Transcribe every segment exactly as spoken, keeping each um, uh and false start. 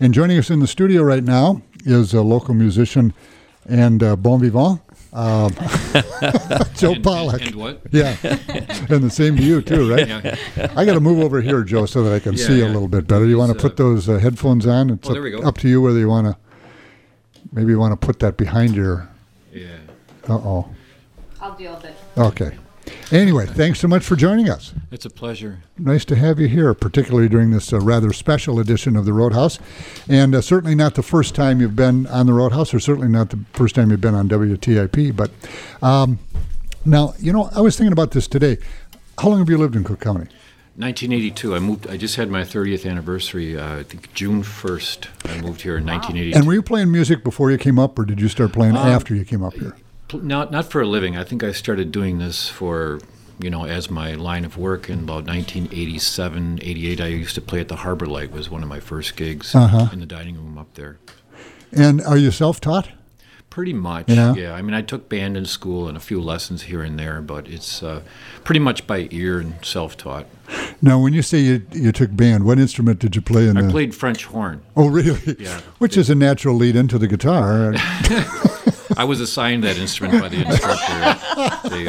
And joining us in the studio right now is a local musician and uh, bon vivant, um, Joe and, Pollack. And, and what? Yeah, and the same to you too, right? Yeah. I got to move over here, Joe, so that I can Yeah, see yeah. a little bit better. You want to Uh, put those uh, headphones on? It's Oh, up, there we go. up to you whether you want to. Maybe you want to put that behind your. Yeah. Uh oh. I'll deal with it. Okay. Anyway, thanks so much for joining us. It's a pleasure. Nice to have you here, particularly during this uh, rather special edition of the Roadhouse. And uh, certainly not the first time you've been on the Roadhouse, or certainly not the first time you've been on W T I P. But um, now, you know, I was thinking about this today. How long have you lived in Cook County? nineteen eighty-two. I moved. I just had my thirtieth anniversary. Uh, I think June first. I moved here in nineteen eighty-two. And were you playing music before you came up, or did you start playing Um, after you came up here? Pl- Not not for a living. I think I started doing this for, you know, as my line of work in about nineteen eighty-seven, eighty-eight. I used to play at the Harbor Light, was one of my first gigs Uh-huh. in the dining room up there. And are you self-taught? Pretty much, Yeah. yeah. I mean, I took band in school and a few lessons here and there, but it's uh, pretty much by ear and self-taught. Now, when you say you, you took band, what instrument did you play in I the... played French horn. Oh, really? Yeah. Which is a natural lead into the guitar. I was assigned that instrument by the instructor. They,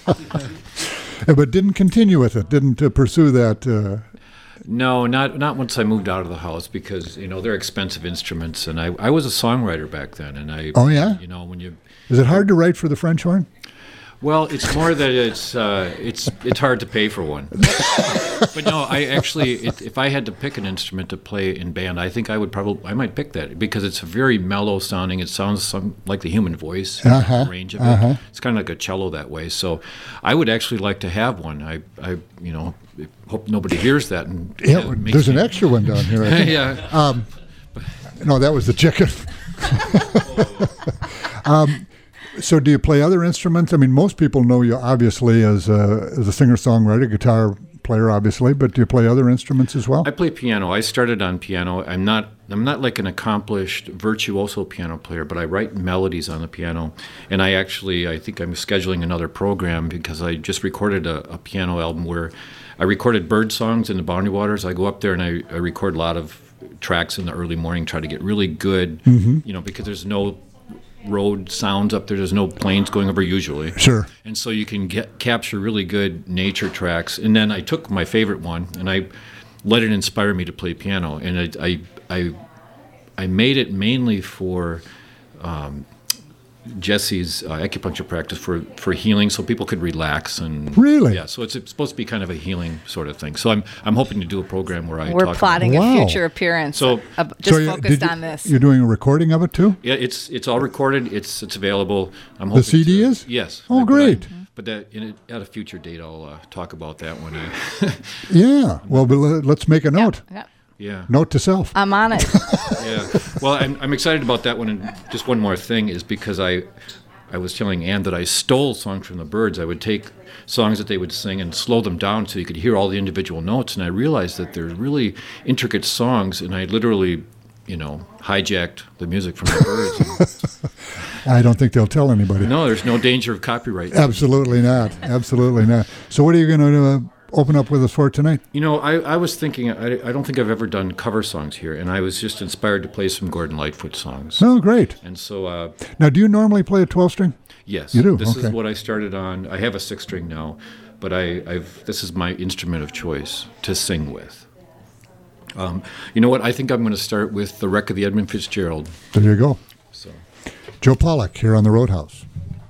uh, But didn't continue with it, didn't uh, pursue that... Uh, no, not not once I moved out of the house, because, you know, they're expensive instruments, and I, I was a songwriter back then, and I... Oh, yeah? You know, when you... Is it hard to write for the French horn? Well, it's more that it's uh, it's it's hard to pay for one. But no, I actually, it, if I had to pick an instrument to play in band, I think I would probably, I might pick that, because it's very mellow sounding. It sounds some, like the human voice, Uh-huh, the range of it. uh-huh. It's kind of like a cello that way. So I would actually like to have one. I, I you know, hope nobody hears that. And Yeah, it makes there's an me- extra one down here, I think. Yeah. Um, no, that was the chicken. um, so do you play other instruments? I mean, most people know you obviously as a, as a singer-songwriter, guitar player, obviously, but do you play other instruments as well? I play piano. I started on piano. I'm not I'm not like an accomplished virtuoso piano player, but I write melodies on the piano. And I actually, I think I'm scheduling another program, because I just recorded a, a piano album where I recorded bird songs in the Boundary Waters. I go up there and I, I record a lot of tracks in the early morning, try to get really good, Mm-hmm. you know, because there's no road sounds up there. There's no planes going over usually. Sure. And so you can get capture really good nature tracks. And then I took my favorite one and I let it inspire me to play piano. And I I I, I made it mainly for um, Jesse's uh, acupuncture practice for, for healing, so people could relax and Really? yeah. So it's, it's supposed to be kind of a healing sort of thing. So I'm I'm hoping to do a program where I We're talk plotting Wow. a future appearance. So- of, just So you- focused did you- on this. You're doing a recording of it too? Yeah, it's it's all recorded. It's it's available. I'm The hoping C D to- is? Yes. Oh, But I- great. But that in a, at a future date, I'll uh, talk about that one. Yeah. Well, but le- let's make a note. Yeah, yeah, Note to self. I'm on it. yeah. Well, I'm I'm excited about that one. And just one more thing is because I I was telling Ann that I stole songs from the Byrds. I would take songs that they would sing and slow them down so you could hear all the individual notes. And I realized that they're really intricate songs, and I literally, you know, hijacked the music from the Byrds. I don't think they'll tell anybody. No, there's no danger of copyright. Absolutely not. Absolutely not. So what are you going to uh, open up with us for tonight? You know, I, I was thinking, I, I don't think I've ever done cover songs here, and I was just inspired to play some Gordon Lightfoot songs. Oh, great. And so, uh, Now, do you normally play a twelve-string? yes, You do? this Okay. is what I started on. I have a six string now, but I, I've this is my instrument of choice to sing with. Um, you know what? I think I'm going to start with The Wreck of the Edmund Fitzgerald. There you go. So. Joe Pollack here on the Roadhouse.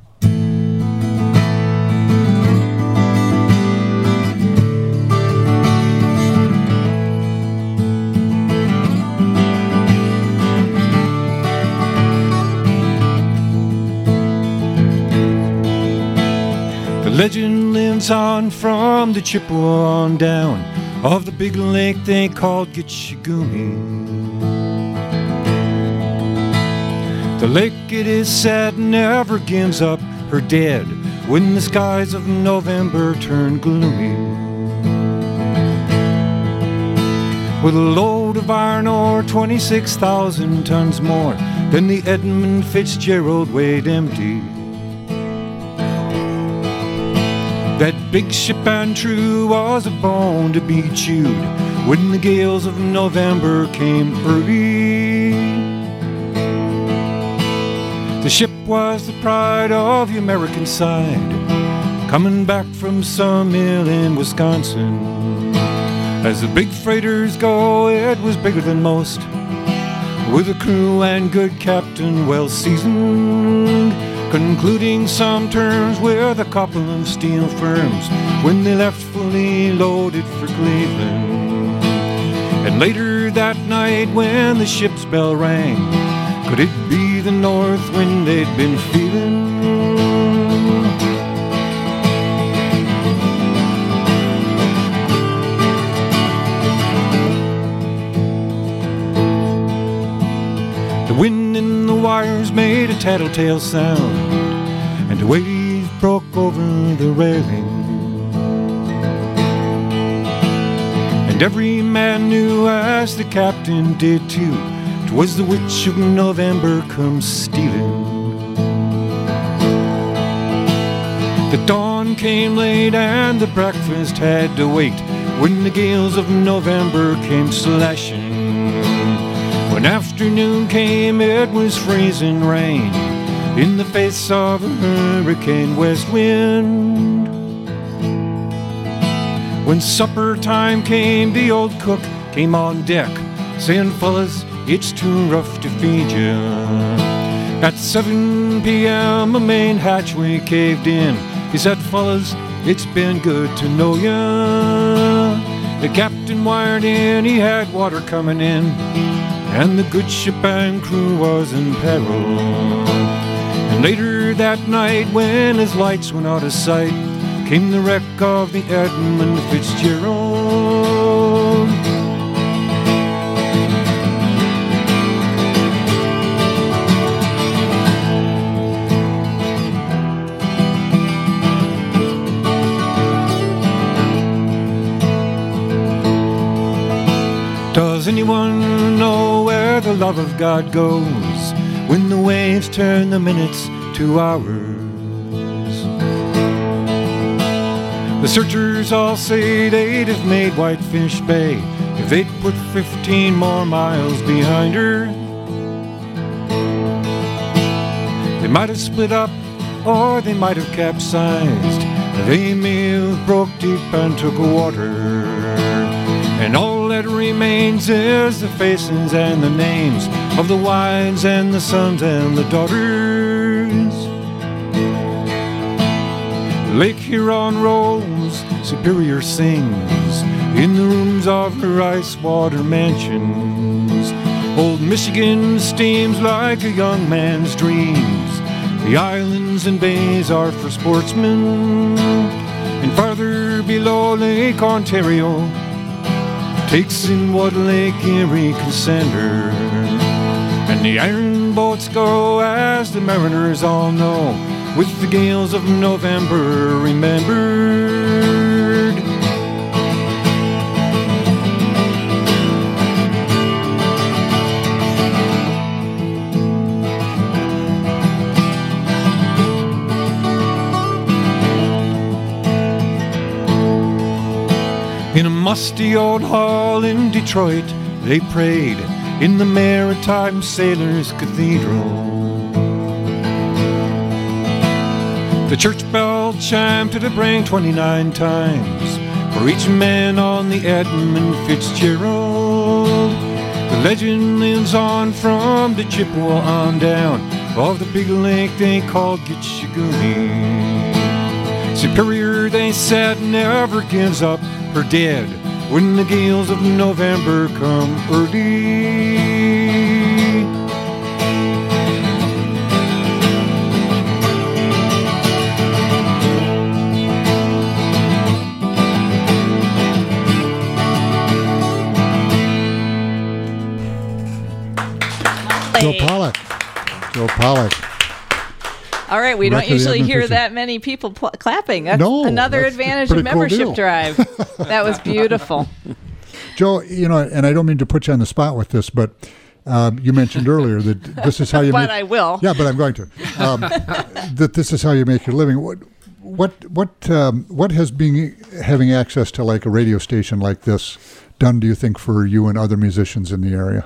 The legend lives on from the Chippewa on down of the big lake they called Gitchagumi. The lake, it is said, never gives up her dead when the skies of November turn gloomy. With a load of iron ore, twenty-six thousand tons more than the Edmund Fitzgerald weighed empty. That big ship and true was a bone to be chewed when the gales of November came early. was the pride of the American side, coming back from some mill in Wisconsin. As the big freighters go, it was bigger than most, with a crew and good captain well seasoned, concluding some terms with a couple of steel firms when they left fully loaded for Cleveland. And later that night when the ship's bell rang, could it be the north wind they'd been feeling? The wind in the wires made a tattletale sound, and a wave broke over the railing. And every man knew, as the captain did too, 'twas the witch of November come stealing. The dawn came late and the breakfast had to wait, when the gales of November came slashing. When afternoon came, it was freezing rain in the face of a hurricane west wind. When supper time came, the old cook came on deck, saying, "Fellas, it's too rough to feed ya." At seven p.m. a main hatchway caved in. He said, "Fellas, it's been good to know ya." The captain wired in, he had water coming in, and the good ship and crew was in peril. And later that night, when his lights went out of sight, came the wreck of the Edmund Fitzgerald. Does anyone know where the love of God goes when the waves turn the minutes to hours? The searchers all say they'd have made Whitefish Bay if they'd put fifteen more miles behind her. They might have split up, or they might have capsized. They may have broke deep and took water. And all that remains is the faces and the names of the wives and the sons and the daughters. Lake Huron rolls, Superior sings in the rooms of her ice-water mansions. Old Michigan steams like a young man's dreams. The islands and bays are for sportsmen, and farther below, Lake Ontario takes in what Lake Erie can send her. And the iron boats go, as the mariners all know, with the gales of November remembered. In a musty old hall in Detroit, they prayed in the Maritime Sailors' Cathedral. The church bell chimed to the brain twenty-nine times for each man on the Edmund Fitzgerald. The legend lives on from the Chippewa on down of the big lake they called Gitchagumi. Superior, they said, never gives up her dead when the gales of November come early. Joe Pollock. Joe Pollock. All right, we Record don't usually Edmund hear Fisher. that many people pl- clapping. That's No, another that's advantage pretty of cool membership deal. drive. That was beautiful. Joe, you know, and I don't mean to put you on the spot with this, but um, you mentioned earlier that this is how you But make. I will. Yeah, but I'm going to. Um, that this is how you make your living. What, what, what, um, what has being having access to like a radio station like this done? Do you think for you and other musicians in the area?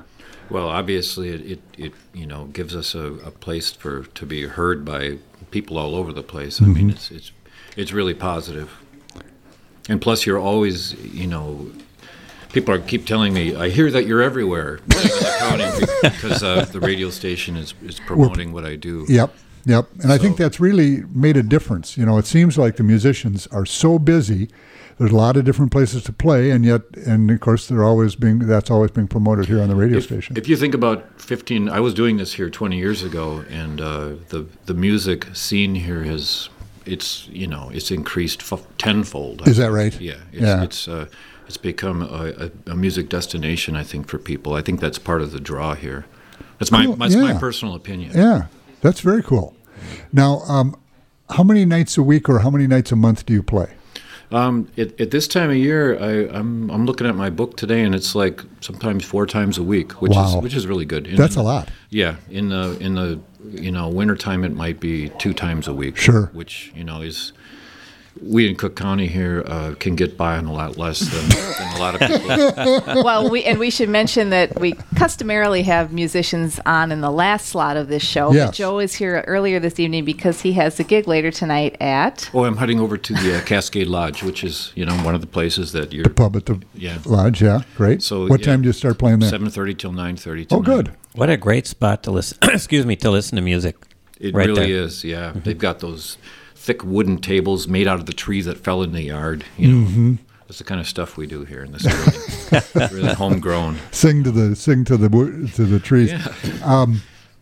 Well, obviously, it, it, it you know gives us a, a place for to be heard by people all over the place. I Mm-hmm. mean, it's it's it's really positive. And plus, you're always, you know, people are keep telling me, I hear that you're everywhere, because uh, the radio station is, is promoting what I do. Yep, yep. And I So- think that's really made a difference. You know, it seems like the musicians are so busy. There's a lot of different places to play, and yet, and of course, they're always being that's always being promoted here on the radio If, station. if you think about fifteen, I was doing this here twenty years ago, and uh, the the music scene here has, it's you know, it's increased f- tenfold. Is that right? Yeah, it's, Yeah. it's uh, it's become a, a, a music destination, I think, for people. I think that's part of the draw here. That's my Cool, that's my yeah. personal opinion. Yeah, that's very cool. Now, um, how many nights a week or how many nights a month do you play? Um, at, at this time of year, I, I'm I'm looking at my book today, and it's like sometimes four times a week, which Wow. is which is really good. In, That's a lot. Yeah, in the in the you know wintertime, it might be two times a week. Sure. Which you know is we in Cook County here uh, can get by on a lot less than, than a lot of people. Well, we and we should mention that we customarily have musicians on in the last slot of this show. Yes. But Joe is here earlier this evening because he has a gig later tonight at. Oh, I'm heading over to the uh, Cascade Lodge, which is you know one of the places that you're Pub at the Yeah. lodge, yeah, great. So, what yeah, time do you start playing there? seven thirty till nine thirty. Oh, good. What a great spot to listen. Excuse me, to listen to music. It right really there. is, yeah. They've got those thick wooden tables made out of the trees that fell in the yard. You know, Mm-hmm. that's the kind of stuff we do here in this building. Really homegrown. Sing to the sing to the wo- to the trees. Yeah. Um,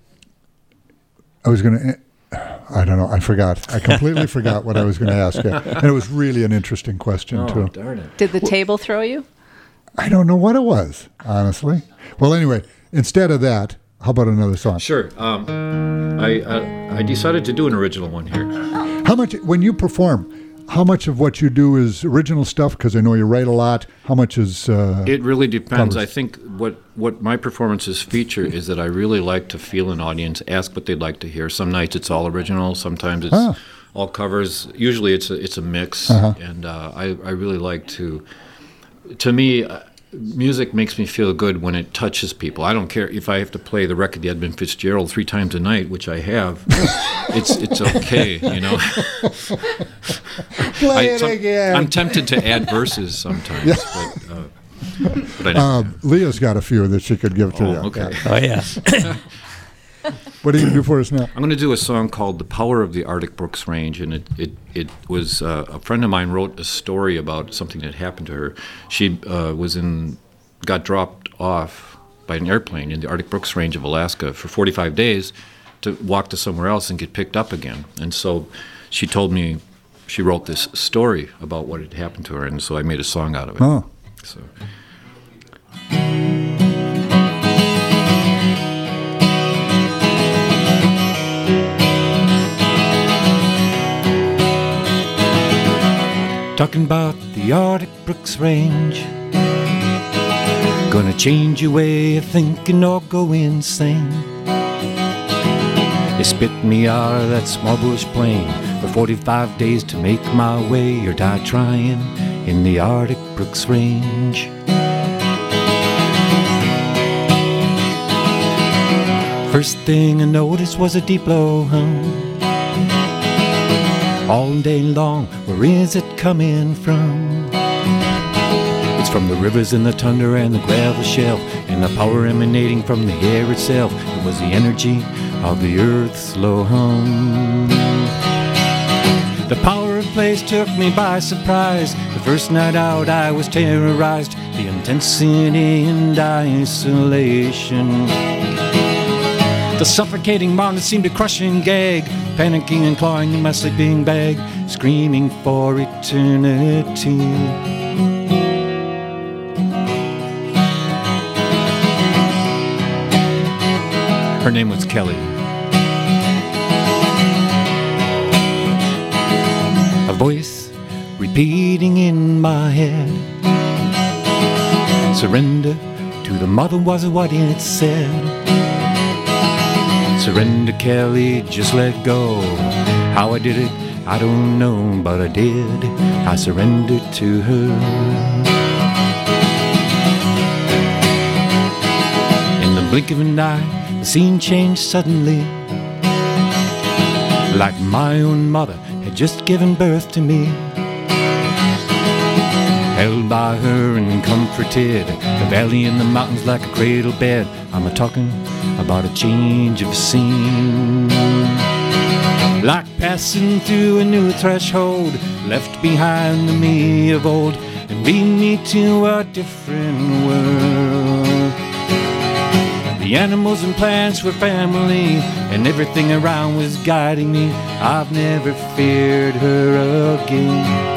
I was going to. I don't know. I forgot. I completely forgot what I was going to ask you. And it was really an interesting question Oh, too. darn it. Did the table throw you? I don't know what it was, honestly. Well, anyway, instead of that, how about another song? Sure. Um, I, I I decided to do an original one here. How much when you perform? How much of what you do is original stuff? Because I know you write a lot. How much is? Uh, It really depends. Covers. I think what, what my performances feature is that I really like to feel an audience, ask what they'd like to hear. Some nights it's all original. Sometimes it's Ah. all covers. Usually it's a, it's a mix. Uh-huh. And uh, I, I really like to, to me, uh, music makes me feel good when it touches people. I don't care if I have to play the record, the Edmund Fitzgerald, three times a night, which I have. it's it's okay, you know. Play I, it some- again. I'm tempted to add verses sometimes, but, uh, but I don't. uh, Leah's got a few that she could give to Oh, you. okay. Yeah. Oh, yeah. What are you going to do for us now? I'm going to do a song called "The Power of the Arctic Brooks Range," and it it it was uh, a friend of mine wrote a story about something that happened to her. She uh, was in, got dropped off by an airplane in the Arctic Brooks Range of Alaska for forty-five days to walk to somewhere else and get picked up again. And so she told me she wrote this story about what had happened to her, and so I made a song out of it. Oh. So. Talking about the Arctic Brooks Range. Gonna change your way of thinking or go insane. They spit me out of that small bush plane for forty-five days to make my way or die trying in the Arctic Brooks Range. First thing I noticed was a deep low hum. All day long, where is it coming from? It's from the rivers and the tundra and the gravel shelf, and the power emanating from the air itself. It was the energy of the earth's low hum. The power of place took me by surprise. The first night out I was terrorized. The intensity and isolation. The suffocating mountains seemed to crush and gag, panicking and clawing in my sleeping bag, screaming for eternity. Her name was Kelly. A voice repeating in my head, surrender to the mother was what it said. Surrender, Kelly, just let go. How I did it, I don't know, but I did. I surrendered to her. In the blink of an eye, the scene changed suddenly. Like my own mother had just given birth to me. Held by her and comforted, the valley and the mountains like a cradle bed. I'm a talking about a change of scene. Like passing through a new threshold, left behind the me of old, and lead me to a different world. The animals and plants were family, and everything around was guiding me. I've never feared her again.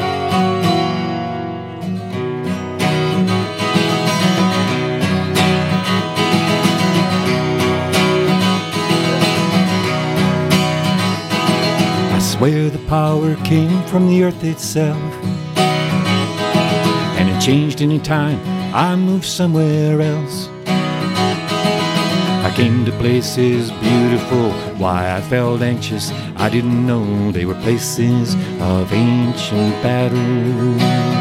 I swear the power came from the earth itself, and it changed any time I moved somewhere else. I came to places beautiful, why I felt anxious, I didn't know they were places of ancient battles.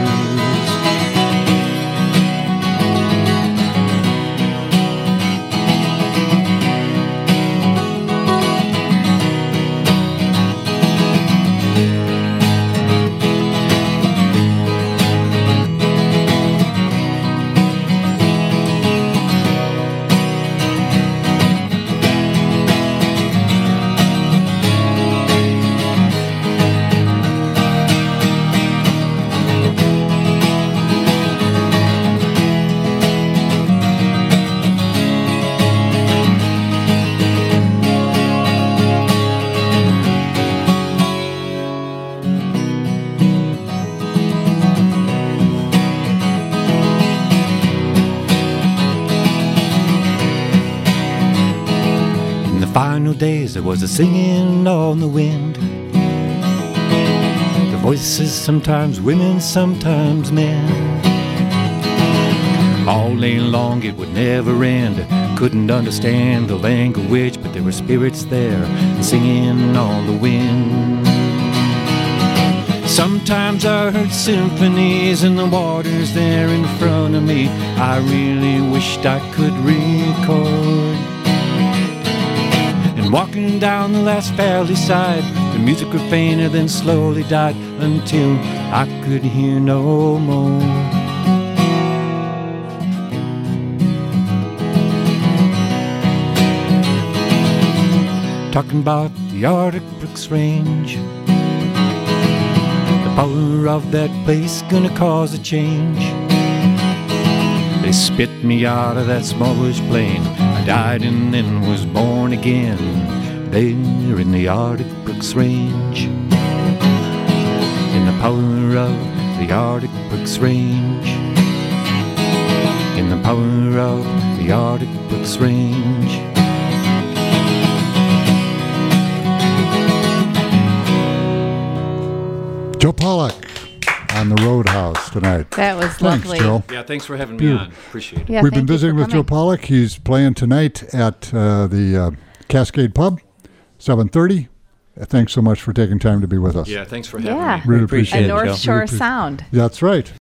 Final days there was a singing on the wind. The voices, sometimes women, sometimes men. All day long it would never end. Couldn't understand the language, but there were spirits there singing on the wind. Sometimes I heard symphonies in the waters there in front of me. I really wished I could record. Walking down the last valley side, the music grew fainter, then slowly died until I could hear no more. Talking about the Arctic Brooks Range, the power of that place gonna cause a change. They spit me out of that small bush plane. I died and then was born again, there in the Arctic Brooks Range. In the power of the Arctic Brooks Range. In the power of the Arctic Brooks Range. Joe Pollock on the Roadhouse tonight. That was Thanks, lovely. Joe. Yeah, thanks for having me Beautiful. on. Appreciate it. Yeah, We've thank been you visiting for with Joe coming. Pollock. He's playing tonight at uh, the uh, Cascade Pub, seven thirty. Uh, Thanks so much for taking time to be with us. Yeah, thanks for having Yeah. me. Really Appreciate appreciate At it, it. North Joe. Shore Sound. That's right.